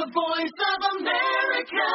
voice of America.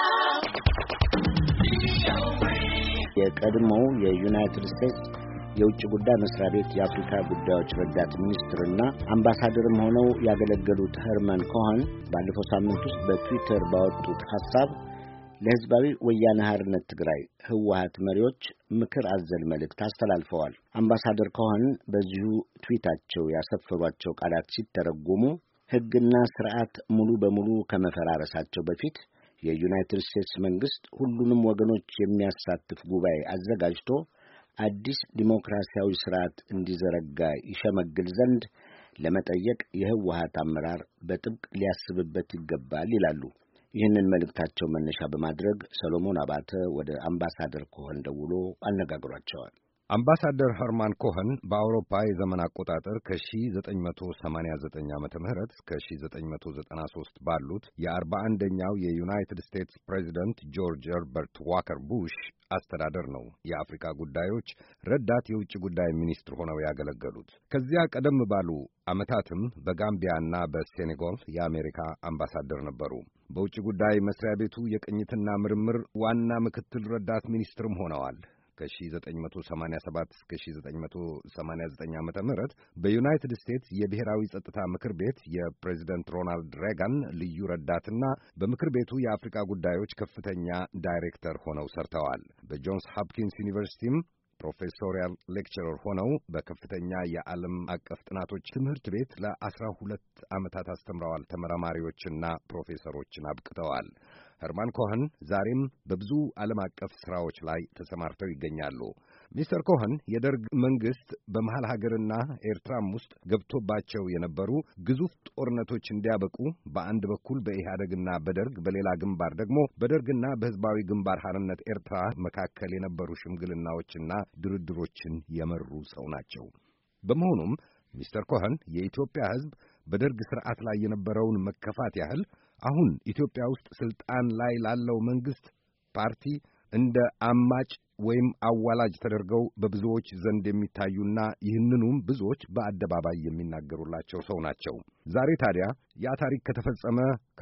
የቀድሞው የዩናይትድ ስቴትስ የውጭ ጉዳይ መስሪያ ቤት የአፍሪካ ጉዳዮች ረዳት ሚኒስትርና አምባሳደርም ሆነው ያገለገሉት ሄርመን ኮሄን ባለፈው ሳምንት ውስጥ በትዊተር ባወጡት ሐሳብ ለሕዝባዊ ወያነ ሓርነት ትግራይ ህወሓት መሪዎች ምክር አዘል መልእክት አስተላልፈዋል። አምባሳደር ኮሄን በዚሁ ትዊታቸው ያሰፈሯቸው ቃላት ሲተረጎሙ ሕግና ስርዓት ሙሉ በሙሉ ከመፈራረሳቸው በፊት የዩናይትድ ስቴትስ መንግስት ሁሉንም ወገኖች የሚያሳትፍ ጉባኤ አዘጋጅቶ አዲስ ዲሞክራሲያዊ ስርዓት እንዲዘረጋ ይሸመግል ዘንድ ለመጠየቅ የህወሓት አመራር በጥብቅ ሊያስብበት ይገባል ይላሉ። ይህንን መልእክታቸው መነሻ በማድረግ ሰሎሞን አባተ ወደ አምባሳደር ኮሄን ደውሎ አነጋግሯቸዋል። አምባሳደር ሄርማን ኮሄን በአውሮፓ የዘመን አቆጣጠር ከ1989 ዓመተ ምህረት እስከ 1993 ባሉት የ41ኛው የዩናይትድ ስቴትስ ፕሬዚደንት ጆርጅ ኸርበርት ዋከር ቡሽ አስተዳደር ነው የአፍሪካ ጉዳዮች ረዳት የውጭ ጉዳይ ሚኒስትር ሆነው ያገለገሉት። ከዚያ ቀደም ባሉ ዓመታትም በጋምቢያና በሴኔጋል የአሜሪካ አምባሳደር ነበሩ። በውጭ ጉዳይ መስሪያ ቤቱ የቅኝትና ምርምር ዋና ምክትል ረዳት ሚኒስትርም ሆነዋል። ከ1987 እስከ 1989 ዓመተ ምህረት በዩናይትድ ስቴትስ የብሔራዊ ጸጥታ ምክር ቤት የፕሬዚደንት ሮናልድ ሬጋን ልዩ ረዳትና በምክር ቤቱ የአፍሪካ ጉዳዮች ከፍተኛ ዳይሬክተር ሆነው ሰርተዋል። በጆንስ ሆፕኪንስ ዩኒቨርሲቲም ፕሮፌሶሪያል ሌክቸረር ሆነው በከፍተኛ የዓለም አቀፍ ጥናቶች ትምህርት ቤት ለ12 ዓመታት አስተምረዋል። ተመራማሪዎችና ፕሮፌሰሮችን አብቅተዋል። ሄርማን ኮሄን ዛሬም በብዙ ዓለም አቀፍ ሥራዎች ላይ ተሰማርተው ይገኛሉ። ሚስተር ኮሄን የደርግ መንግሥት በመሃል ሀገርና ኤርትራም ውስጥ ገብቶባቸው የነበሩ ግዙፍ ጦርነቶች እንዲያበቁ በአንድ በኩል በኢህአደግና በደርግ በሌላ ግንባር ደግሞ በደርግና በሕዝባዊ ግንባር ሓርነት ኤርትራ መካከል የነበሩ ሽምግልናዎችና ድርድሮችን የመሩ ሰው ናቸው። በመሆኑም ሚስተር ኮሄን የኢትዮጵያ ሕዝብ በደርግ ሥርዓት ላይ የነበረውን መከፋት ያህል አሁን ኢትዮጵያ ውስጥ ስልጣን ላይ ላለው መንግስት ፓርቲ እንደ አማጭ ወይም አዋላጅ ተደርገው በብዙዎች ዘንድ የሚታዩና ይህንኑም ብዙዎች በአደባባይ የሚናገሩላቸው ሰው ናቸው። ዛሬ ታዲያ ያ ታሪክ ከተፈጸመ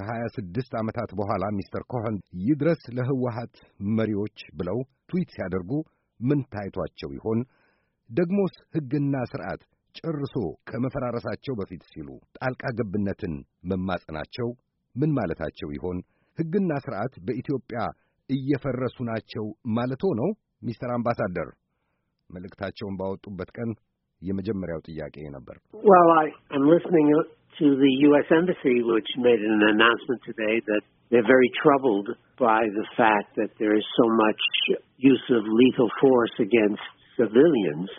ከ26 ዓመታት በኋላ ሚስተር ኮሄን ይድረስ ለህወሓት መሪዎች ብለው ትዊት ሲያደርጉ ምን ታይቷቸው ይሆን? ደግሞስ ሕግና ስርዓት ጨርሶ ከመፈራረሳቸው በፊት ሲሉ ጣልቃ ገብነትን መማጸናቸው ምን ማለታቸው ይሆን? ሕግና ስርዓት በኢትዮጵያ እየፈረሱ ናቸው ማለቶ ነው? ሚስተር አምባሳደር መልእክታቸውን ባወጡበት ቀን የመጀመሪያው ጥያቄ ነበር። Well, I'm listening to the U.S. Embassy, which made an announcement today that they're very troubled by the fact that there is so much use of lethal force against civilians.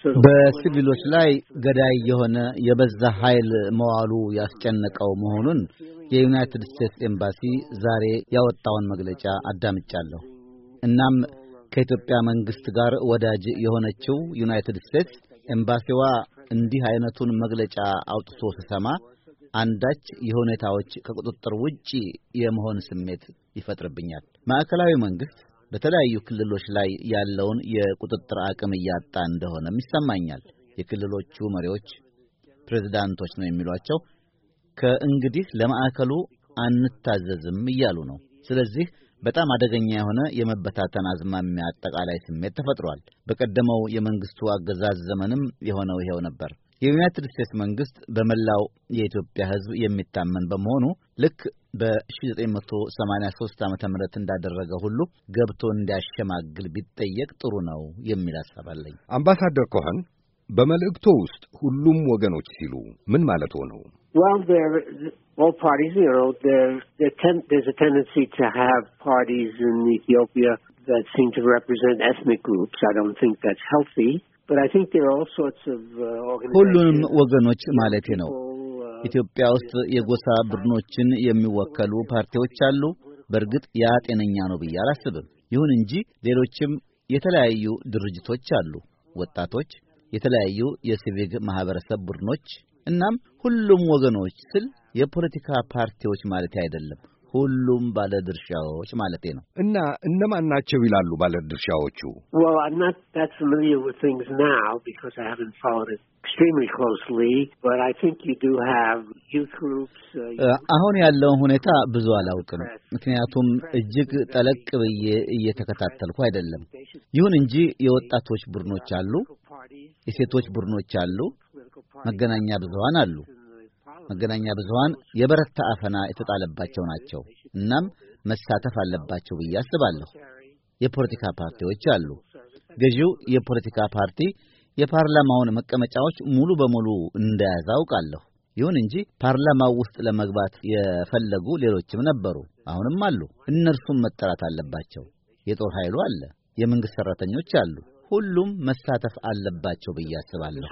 በሲቪሎች ላይ ገዳይ የሆነ የበዛ ኃይል መዋሉ ያስጨነቀው መሆኑን የዩናይትድ ስቴትስ ኤምባሲ ዛሬ ያወጣውን መግለጫ አዳምጫለሁ። እናም ከኢትዮጵያ መንግስት ጋር ወዳጅ የሆነችው ዩናይትድ ስቴትስ ኤምባሲዋ እንዲህ አይነቱን መግለጫ አውጥቶ ሲሰማ አንዳች የሁኔታዎች ከቁጥጥር ውጪ የመሆን ስሜት ይፈጥርብኛል። ማዕከላዊ መንግስት በተለያዩ ክልሎች ላይ ያለውን የቁጥጥር አቅም እያጣ እንደሆነም ይሰማኛል። የክልሎቹ መሪዎች ፕሬዝዳንቶች ነው የሚሏቸው ከእንግዲህ ለማዕከሉ አንታዘዝም እያሉ ነው። ስለዚህ በጣም አደገኛ የሆነ የመበታተን አዝማሚያ አጠቃላይ ስሜት ተፈጥሯል። በቀደመው የመንግስቱ አገዛዝ ዘመንም የሆነው ይሄው ነበር። የዩናይትድ ስቴትስ መንግስት በመላው የኢትዮጵያ ሕዝብ የሚታመን በመሆኑ ልክ በ1983 ዓመተ ምህረት እንዳደረገ ሁሉ ገብቶ እንዲያሸማግል ቢጠየቅ ጥሩ ነው የሚል ሐሳብ አለኝ። አምባሳደር ኮሄን በመልእክቱ ውስጥ ሁሉም ወገኖች ሲሉ ምን ማለት ነው? Well, all parties, there's a tendency to have parties in Ethiopia that seem to represent ethnic groups. I don't think that's healthy. But I think there are all sorts of organizations. ሁሉንም ወገኖች ማለት ነው። ኢትዮጵያ ውስጥ የጎሳ ቡድኖችን የሚወከሉ ፓርቲዎች አሉ። በእርግጥ ያ ጤነኛ ነው ብዬ አላስብም። ይሁን እንጂ ሌሎችም የተለያዩ ድርጅቶች አሉ፣ ወጣቶች፣ የተለያዩ የሲቪክ ማህበረሰብ ቡድኖች። እናም ሁሉም ወገኖች ስል የፖለቲካ ፓርቲዎች ማለት አይደለም። ሁሉም ባለድርሻዎች ማለቴ ነው። እና እነማን ናቸው ይላሉ ባለድርሻዎቹ? Well, I'm not that familiar with things now because I haven't followed it extremely closely, but I think you do have youth groups. አሁን ያለውን ሁኔታ ብዙ አላውቅም፣ ምክንያቱም እጅግ ጠለቅ ብዬ እየተከታተልኩ አይደለም። ይሁን እንጂ የወጣቶች ቡድኖች አሉ፣ የሴቶች ቡድኖች አሉ፣ መገናኛ ብዙሃን አሉ። መገናኛ ብዙሃን የበረታ አፈና የተጣለባቸው ናቸው። እናም መሳተፍ አለባቸው ብዬ አስባለሁ። የፖለቲካ ፓርቲዎች አሉ። ገዢው የፖለቲካ ፓርቲ የፓርላማውን መቀመጫዎች ሙሉ በሙሉ እንደያዘ አውቃለሁ። ይሁን እንጂ ፓርላማው ውስጥ ለመግባት የፈለጉ ሌሎችም ነበሩ፣ አሁንም አሉ። እነርሱም መጠራት አለባቸው። የጦር ኃይሉ አለ፣ የመንግስት ሰራተኞች አሉ። ሁሉም መሳተፍ አለባቸው ብዬ አስባለሁ።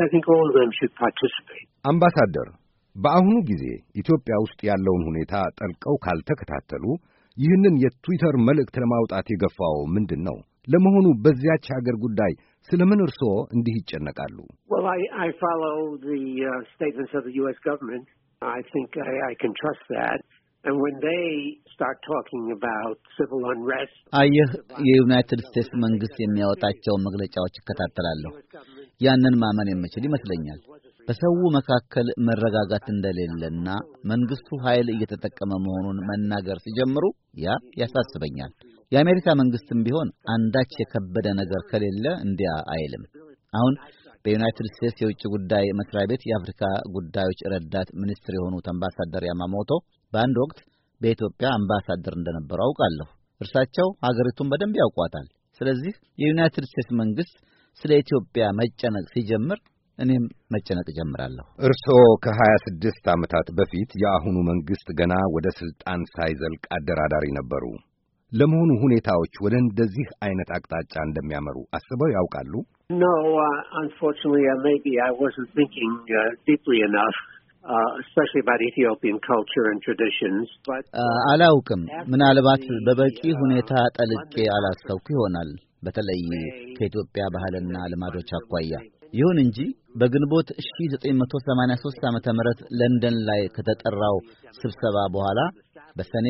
አምባሳደር፣ በአሁኑ ጊዜ ኢትዮጵያ ውስጥ ያለውን ሁኔታ ጠልቀው ካልተከታተሉ ይህንን የትዊተር መልእክት ለማውጣት የገፋው ምንድን ነው? ለመሆኑ በዚያች ሀገር ጉዳይ ስለምን እርስዎ እንዲህ ይጨነቃሉ? Well, I follow the statements of the U.S. government. I think I can trust that. And when they start talking about civil unrest, አየህ፣ የዩናይትድ ስቴትስ መንግስት የሚያወጣቸውን መግለጫዎች እከታተላለሁ። ያንን ማመን የምችል ይመስለኛል። በሰው መካከል መረጋጋት እንደሌለና መንግስቱ ኃይል እየተጠቀመ መሆኑን መናገር ሲጀምሩ ያ ያሳስበኛል። የአሜሪካ መንግስትም ቢሆን አንዳች የከበደ ነገር ከሌለ እንዲያ አይልም። አሁን በዩናይትድ ስቴትስ የውጭ ጉዳይ መስሪያ ቤት የአፍሪካ ጉዳዮች ረዳት ሚኒስትር የሆኑት አምባሳደር ያማሞቶ በአንድ ወቅት በኢትዮጵያ አምባሳደር እንደነበሩ አውቃለሁ። እርሳቸው ሀገሪቱን በደንብ ያውቋታል። ስለዚህ የዩናይትድ ስቴትስ መንግስት ስለ ኢትዮጵያ መጨነቅ ሲጀምር እኔም መጨነቅ ጀምራለሁ። እርስዎ ከ26 ዓመታት በፊት የአሁኑ መንግስት ገና ወደ ስልጣን ሳይዘልቅ አደራዳሪ ነበሩ። ለመሆኑ ሁኔታዎች ወደ እንደዚህ አይነት አቅጣጫ እንደሚያመሩ አስበው ያውቃሉ? No, unfortunately, maybe I wasn't thinking deeply enough, especially about Ethiopian culture and traditions. But አላውቅም። ምናልባት በበቂ ሁኔታ ጠልቄ አላሰብኩ ይሆናል፣ በተለይ ከኢትዮጵያ ባህልና ልማዶች አኳያ። ይሁን እንጂ በግንቦት 1983 ዓመተ ምህረት ለንደን ላይ ከተጠራው ስብሰባ በኋላ በሰኔ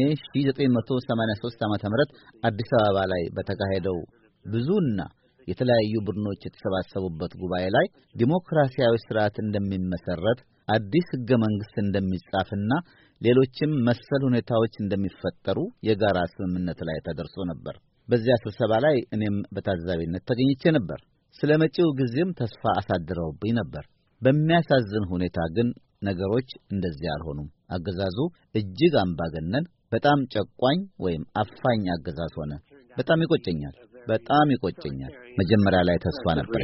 1983 ዓመተ ምህረት አዲስ አበባ ላይ በተካሄደው ብዙና የተለያዩ ቡድኖች የተሰባሰቡበት ጉባኤ ላይ ዲሞክራሲያዊ ስርዓት እንደሚመሰረት፣ አዲስ ህገ መንግስት እንደሚጻፍና ሌሎችም መሰል ሁኔታዎች እንደሚፈጠሩ የጋራ ስምምነት ላይ ተደርሶ ነበር። በዚያ ስብሰባ ላይ እኔም በታዛቢነት ተገኝቼ ነበር። ስለመጪው ጊዜም ተስፋ አሳድረውብኝ ነበር። በሚያሳዝን ሁኔታ ግን ነገሮች እንደዚህ አልሆኑም። አገዛዙ እጅግ አምባገነን፣ በጣም ጨቋኝ ወይም አፋኝ አገዛዝ ሆነ። በጣም ይቆጨኛል፣ በጣም ይቆጨኛል። መጀመሪያ ላይ ተስፋ ነበር።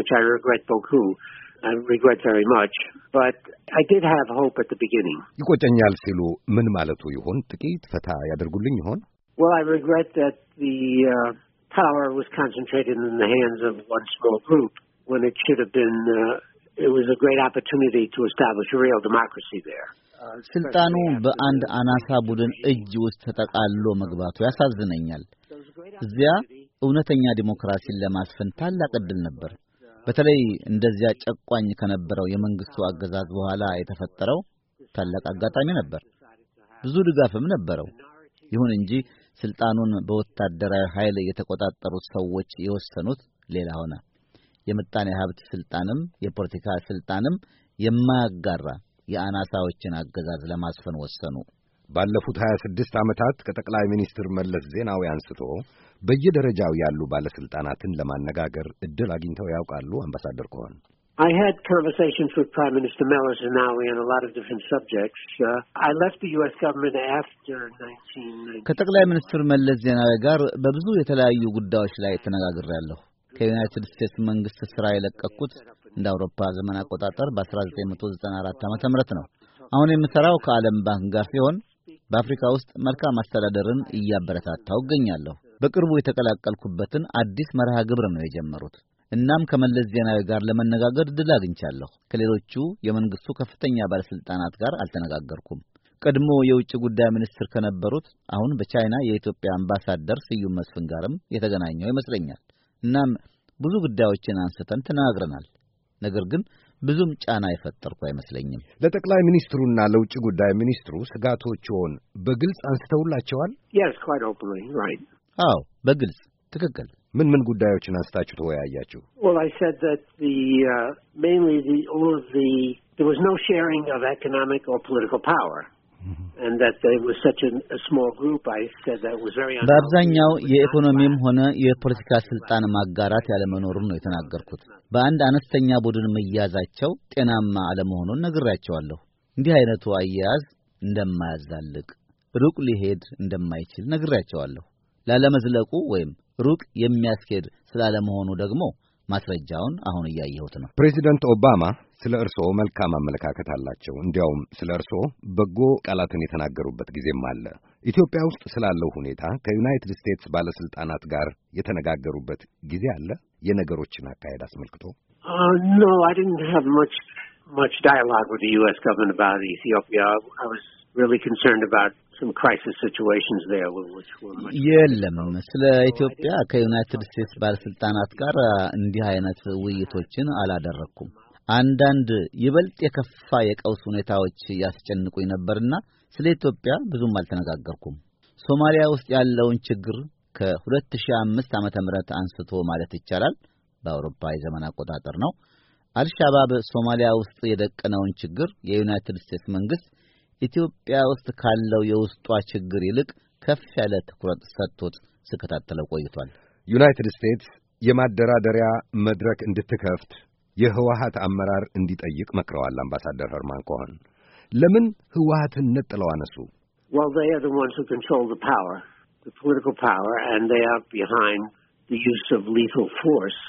I regret very much, but I did have hope at the beginning. ይቆጨኛል ሲሉ ምን ማለቱ ይሆን? ጥቂት ፈታ ያደርጉልኝ ይሆን? Well, I regret that the power was concentrated in the hands of one small group when it should have been it was a great opportunity to establish a real democracy there. ስልጣኑ በአንድ አናሳ ቡድን እጅ ውስጥ ተጠቃሎ መግባቱ ያሳዝነኛል። እዚያ እውነተኛ ዲሞክራሲን ለማስፈን ታላቅ ዕድል ነበር። በተለይ እንደዚያ ጨቋኝ ከነበረው የመንግስቱ አገዛዝ በኋላ የተፈጠረው ታላቅ አጋጣሚ ነበር። ብዙ ድጋፍም ነበረው። ይሁን እንጂ ስልጣኑን በወታደራዊ ኃይል የተቆጣጠሩት ሰዎች የወሰኑት ሌላ ሆነ። የምጣኔ ሀብት ስልጣንም የፖለቲካ ስልጣንም የማያጋራ የአናሳዎችን አገዛዝ ለማስፈን ወሰኑ። ባለፉት 26 ዓመታት ከጠቅላይ ሚኒስትር መለስ ዜናዊ አንስቶ በየደረጃው ያሉ ባለስልጣናትን ለማነጋገር እድል አግኝተው ያውቃሉ? አምባሳደር ኮሆን? I had conversations with Prime Minister Meles Zenawi on a lot of different subjects. I left the U.S. government after 1990. ከጠቅላይ ሚኒስትር መለስ ዜናዊ ጋር በብዙ የተለያዩ ጉዳዮች ላይ ተነጋግሬያለሁ። ከዩናይትድ ስቴትስ መንግስት ስራ የለቀቅኩት እንደ አውሮፓ ዘመን አቆጣጠር በ1994 ዓመተ ምህረት ነው። አሁን የምሰራው ከዓለም ባንክ ጋር ሲሆን በአፍሪካ ውስጥ መልካም አስተዳደርን እያበረታታው እገኛለሁ። በቅርቡ የተቀላቀልኩበትን አዲስ መርሃ ግብር ነው የጀመሩት። እናም ከመለስ ዜናዊ ጋር ለመነጋገር ድል አግኝቻለሁ። ከሌሎቹ የመንግስቱ ከፍተኛ ባለስልጣናት ጋር አልተነጋገርኩም። ቀድሞ የውጭ ጉዳይ ሚኒስትር ከነበሩት አሁን በቻይና የኢትዮጵያ አምባሳደር ስዩም መስፍን ጋርም የተገናኘው ይመስለኛል። እናም ብዙ ጉዳዮችን አንስተን ተነጋግረናል። ነገር ግን ብዙም ጫና የፈጠርኩ አይመስለኝም። ለጠቅላይ ሚኒስትሩና ለውጭ ጉዳይ ሚኒስትሩ ስጋቶችዎን በግልጽ አንስተውላቸዋል? Yes, quite openly, right. አዎ፣ በግልጽ ትክክል። ምን ጉዳዮችን አንስታችሁ ተወያያችሁ? Well, I said that mainly there was no sharing of economic or political power. And that there was such a small group. I said that was very unhealthy. በአብዛኛው የኢኮኖሚም ሆነ የፖለቲካ ስልጣን ማጋራት ያለመኖሩን ነው የተናገርኩት። በአንድ አነስተኛ ቡድን መያዛቸው ጤናማ አለመሆኑን ነግሬያቸዋለሁ። እንዲህ አይነቱ አያያዝ እንደማያዛልቅ፣ ሩቅ ሊሄድ እንደማይችል ነግሬያቸዋለሁ። ላለመዝለቁ ወይም ሩቅ የሚያስኬድ ስላለመሆኑ ደግሞ ማስረጃውን አሁን እያየሁት ነው። ፕሬዚደንት ኦባማ ስለ እርስዎ መልካም አመለካከት አላቸው። እንዲያውም ስለ እርስዎ በጎ ቃላትን የተናገሩበት ጊዜም አለ። ኢትዮጵያ ውስጥ ስላለው ሁኔታ ከዩናይትድ ስቴትስ ባለስልጣናት ጋር የተነጋገሩበት ጊዜ አለ? የነገሮችን አካሄድ አስመልክቶ? No, I didn't have much dialogue with the U.S. government about Ethiopia. I was really concerned about some crisis situations there which were much. የለም፣ ስለ ኢትዮጵያ ከዩናይትድ ስቴትስ ባለስልጣናት ጋር እንዲህ አይነት ውይይቶችን አላደረኩም። አንዳንድ ይበልጥ የከፋ የቀውስ ሁኔታዎች ያስጨንቁኝ ነበርና ስለ ኢትዮጵያ ብዙም አልተነጋገርኩም። ሶማሊያ ውስጥ ያለውን ችግር ከ2005 ዓመተ ምህረት አንስቶ ማለት ይቻላል በአውሮፓ የዘመን አቆጣጠር ነው። አልሻባብ ሶማሊያ ውስጥ የደቀነውን ችግር የዩናይትድ ስቴትስ መንግስት ኢትዮጵያ ውስጥ ካለው የውስጧ ችግር ይልቅ ከፍ ያለ ትኩረት ሰጥቶት ሲከታተለው ቆይቷል። ዩናይትድ ስቴትስ የማደራደሪያ መድረክ እንድትከፍት የህወሓት አመራር እንዲጠይቅ መክረዋል አምባሳደር ሄርማን ኮሄን። ለምን ህወሓትን ነጥለው አነሱ? Well, they are the ones who control the power, the political power, and they are behind the use of lethal force.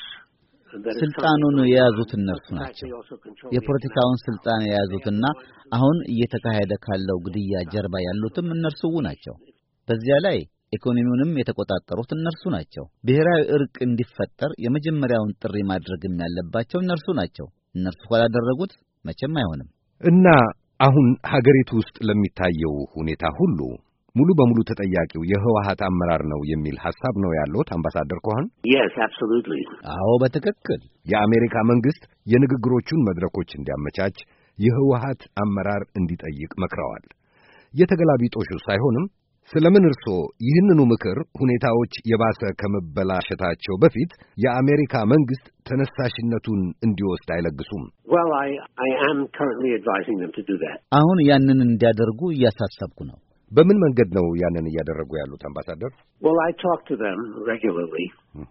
ስልጣኑን የያዙት እነርሱ ናቸው። የፖለቲካውን ስልጣን የያዙትና አሁን እየተካሄደ ካለው ግድያ ጀርባ ያሉትም እነርሱ ናቸው። በዚያ ላይ ኢኮኖሚውንም የተቆጣጠሩት እነርሱ ናቸው። ብሔራዊ እርቅ እንዲፈጠር የመጀመሪያውን ጥሪ ማድረግም ያለባቸው እነርሱ ናቸው። እነርሱ ካላደረጉት መቼም አይሆንም። እና አሁን ሀገሪቱ ውስጥ ለሚታየው ሁኔታ ሁሉ ሙሉ በሙሉ ተጠያቂው የህወሓት አመራር ነው የሚል ሐሳብ ነው ያለው አምባሳደር ኮሄን? Yes, absolutely. አዎ፣ በትክክል። የአሜሪካ መንግስት የንግግሮቹን መድረኮች እንዲያመቻች የህወሓት አመራር እንዲጠይቅ መክረዋል። የተገላቢጦሹ ሳይሆንም ስለምን እርስዎ ይህንኑ ምክር ሁኔታዎች የባሰ ከመበላሸታቸው በፊት የአሜሪካ መንግስት ተነሳሽነቱን እንዲወስድ አይለግሱም? Well, I am currently advising them to do that. አሁን ያንን እንዲያደርጉ እያሳሰብኩ ነው። በምን መንገድ ነው ያንን እያደረጉ ያሉት አምባሳደር? Well, I talk to them regularly.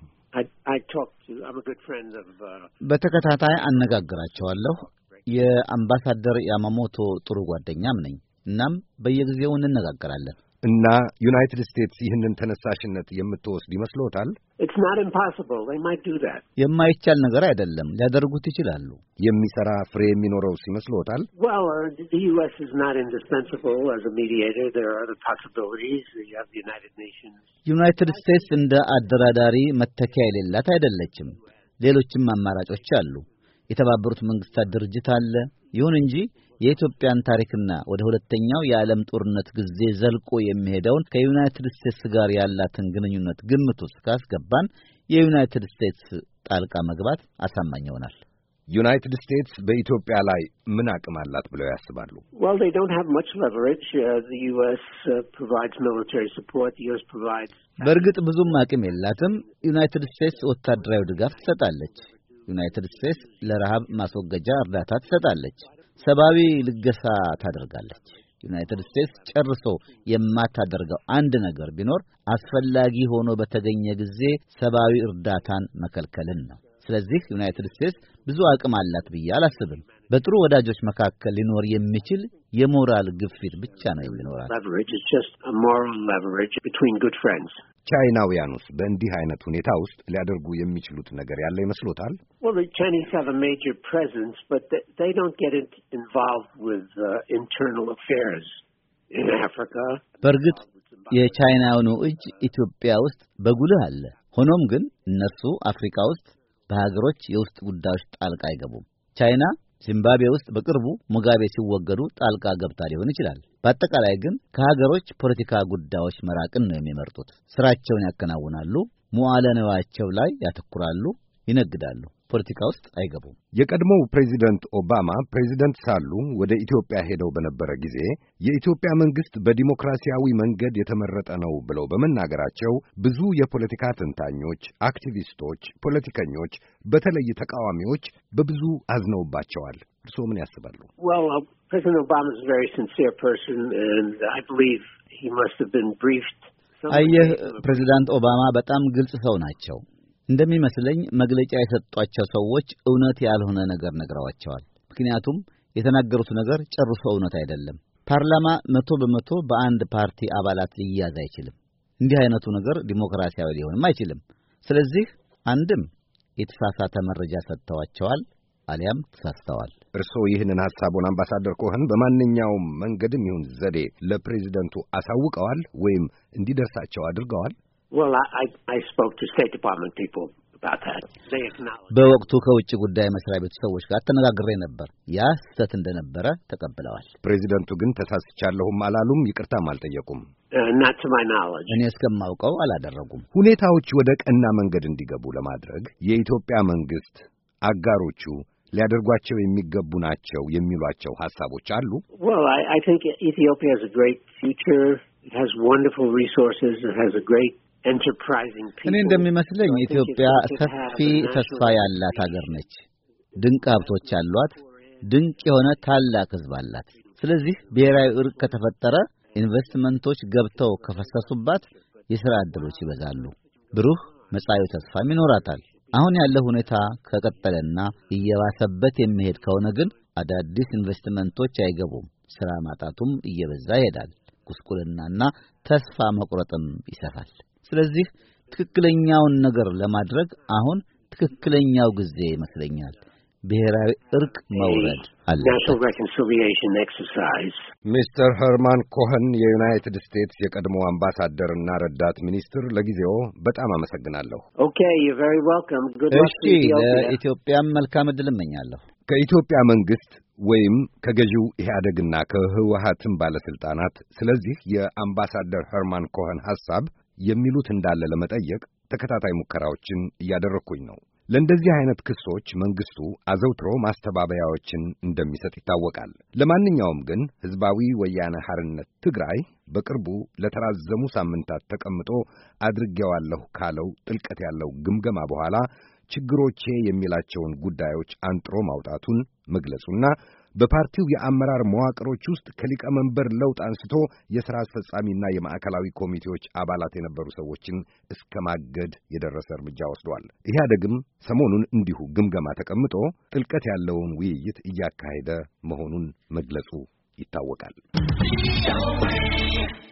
I'm a good friend of በተከታታይ አነጋግራቸዋለሁ። የአምባሳደር ያማሞቶ ጥሩ ጓደኛም ነኝ። እናም በየጊዜው እንነጋገራለን። እና ዩናይትድ ስቴትስ ይህንን ተነሳሽነት የምትወስድ ይመስሎታል? It's not impossible. They might do that. የማይቻል ነገር አይደለም፣ ሊያደርጉት ይችላሉ። የሚሰራ ፍሬ የሚኖረው ይመስሎታል? Well, the U.S. is not indispensable as a mediator. There are other possibilities. You have the United Nations. ዩናይትድ ስቴትስ እንደ አደራዳሪ መተኪያ የሌላት አይደለችም። ሌሎችም አማራጮች አሉ። የተባበሩት መንግስታት ድርጅት አለ። ይሁን እንጂ የኢትዮጵያን ታሪክና ወደ ሁለተኛው የዓለም ጦርነት ጊዜ ዘልቆ የሚሄደውን ከዩናይትድ ስቴትስ ጋር ያላትን ግንኙነት ግምት ውስጥ ካስገባን የዩናይትድ ስቴትስ ጣልቃ መግባት አሳማኝ ይሆናል። ዩናይትድ ስቴትስ በኢትዮጵያ ላይ ምን አቅም አላት ብለው ያስባሉ? Well, they don't have much leverage. The U.S. Provides military support. The U.S. provides. በእርግጥ ብዙም አቅም የላትም። ዩናይትድ ስቴትስ ወታደራዊ ድጋፍ ትሰጣለች። ዩናይትድ ስቴትስ ለረሃብ ማስወገጃ እርዳታ ትሰጣለች። ሰብአዊ ልገሳ ታደርጋለች። ዩናይትድ ስቴትስ ጨርሶ የማታደርገው አንድ ነገር ቢኖር አስፈላጊ ሆኖ በተገኘ ጊዜ ሰብአዊ እርዳታን መከልከልን ነው። ስለዚህ ዩናይትድ ስቴትስ ብዙ አቅም አላት ብዬ አላስብም። በጥሩ ወዳጆች መካከል ሊኖር የሚችል የሞራል ግፊት ብቻ ነው የሚኖረው። Leverage is just a moral leverage between good friends. ቻይናውያኑስ በእንዲህ አይነት ሁኔታ ውስጥ ሊያደርጉ የሚችሉት ነገር ያለ ይመስሎታል? Well, the Chinese have a major presence, but they don't get involved with internal affairs in Africa. በእርግጥ የቻይናውያኑ እጅ ኢትዮጵያ ውስጥ በጉልህ አለ። ሆኖም ግን እነሱ አፍሪካ ውስጥ በሀገሮች የውስጥ ጉዳዮች ጣልቃ አይገቡም። ቻይና ዚምባብዌ ውስጥ በቅርቡ ሙጋቤ ሲወገዱ ጣልቃ ገብታ ሊሆን ይችላል። በአጠቃላይ ግን ከሀገሮች ፖለቲካ ጉዳዮች መራቅን ነው የሚመርጡት። ስራቸውን ያከናውናሉ፣ መዋዕለ ንዋያቸው ላይ ያተኩራሉ፣ ይነግዳሉ። ፖለቲካ ውስጥ አይገቡም። የቀድሞው ፕሬዚደንት ኦባማ ፕሬዚደንት ሳሉ ወደ ኢትዮጵያ ሄደው በነበረ ጊዜ የኢትዮጵያ መንግስት በዲሞክራሲያዊ መንገድ የተመረጠ ነው ብለው በመናገራቸው ብዙ የፖለቲካ ተንታኞች፣ አክቲቪስቶች፣ ፖለቲከኞች፣ በተለይ ተቃዋሚዎች በብዙ አዝነውባቸዋል። እርስዎ ምን ያስባሉ? Well, President Obama is a very sincere person, and I believe he must have been briefed. አየህ፣ ፕሬዚዳንት ኦባማ በጣም ግልጽ ሰው ናቸው። እንደሚመስለኝ መግለጫ የሰጧቸው ሰዎች እውነት ያልሆነ ነገር ነግረዋቸዋል። ምክንያቱም የተናገሩት ነገር ጨርሶ እውነት አይደለም። ፓርላማ 100% በአንድ ፓርቲ አባላት ሊያዝ አይችልም። እንዲህ አይነቱ ነገር ዲሞክራሲያዊ ሊሆንም አይችልም። ስለዚህ አንድም የተሳሳተ መረጃ ሰጥተዋቸዋል፣ አሊያም ተሳስተዋል። እርስዎ ይህንን ሐሳቡን አምባሳደር ኮኸን በማንኛውም መንገድም ይሁን ዘዴ ለፕሬዚደንቱ አሳውቀዋል ወይም እንዲደርሳቸው አድርገዋል? Well, I spoke to State Department people about that. They acknowledged. በወቅቱ ከውጭ ጉዳይ መስሪያ ቤት ሰዎች ጋር ተነጋግሬ ነበር። ያ ስህተት እንደነበረ ተቀብለዋል። ፕሬዚደንቱ ግን ተሳስቻለሁም አላሉም፣ ይቅርታም አልጠየቁም። Not to my knowledge. እኔ እስከማውቀው አላደረጉም። ሁኔታዎች ወደ ቀና መንገድ እንዲገቡ ለማድረግ የኢትዮጵያ መንግስት አጋሮቹ ሊያደርጓቸው የሚገቡ ናቸው የሚሏቸው ሐሳቦች አሉ? Well, I think Ethiopia has a great future. It has wonderful resources. It has a great enterprising people. እኔ እንደሚመስለኝ ኢትዮጵያ ሰፊ ተስፋ ያላት ሀገር ነች። ድንቅ ሀብቶች አሏት። ድንቅ የሆነ ታላቅ ሕዝብ አላት። ስለዚህ ብሔራዊ እርቅ ከተፈጠረ፣ ኢንቨስትመንቶች ገብተው ከፈሰሱባት የሥራ ዕድሎች ይበዛሉ። ብሩህ መጻኢ ተስፋም ይኖራታል። አሁን ያለው ሁኔታ ከቀጠለና እየባሰበት የሚሄድ ከሆነ ግን አዳዲስ ኢንቨስትመንቶች አይገቡም። ሥራ ማጣቱም እየበዛ ይሄዳል። ጉስቁልናና ተስፋ መቁረጥም ይሰፋል። ስለዚህ ትክክለኛውን ነገር ለማድረግ አሁን ትክክለኛው ጊዜ ይመስለኛል። ብሔራዊ እርቅ መውረድ አለ። National reconciliation exercise. ሚስተር ኸርማን ኮኸን የዩናይትድ ስቴትስ የቀድሞ አምባሳደርና ረዳት ሚኒስትር፣ ለጊዜው በጣም አመሰግናለሁ። Okay, you're very welcome. Good luck to Ethiopia. ለኢትዮጵያም መልካም ዕድል እመኛለሁ። ከኢትዮጵያ መንግስት ወይም ከገዢው ኢህአደግና ከህወሓትም ባለስልጣናት ስለዚህ የአምባሳደር ኸርማን ኮኸን ሐሳብ የሚሉት እንዳለ ለመጠየቅ ተከታታይ ሙከራዎችን እያደረኩኝ ነው። ለእንደዚህ አይነት ክሶች መንግስቱ አዘውትሮ ማስተባበያዎችን እንደሚሰጥ ይታወቃል። ለማንኛውም ግን ህዝባዊ ወያነ ሓርነት ትግራይ በቅርቡ ለተራዘሙ ሳምንታት ተቀምጦ አድርጌዋለሁ ካለው ጥልቀት ያለው ግምገማ በኋላ ችግሮቼ የሚላቸውን ጉዳዮች አንጥሮ ማውጣቱን መግለጹና በፓርቲው የአመራር መዋቅሮች ውስጥ ከሊቀመንበር ለውጥ አንስቶ የሥራ አስፈጻሚና የማዕከላዊ ኮሚቴዎች አባላት የነበሩ ሰዎችን እስከ ማገድ የደረሰ እርምጃ ወስዷል። ኢህአደግም ሰሞኑን እንዲሁ ግምገማ ተቀምጦ ጥልቀት ያለውን ውይይት እያካሄደ መሆኑን መግለጹ ይታወቃል።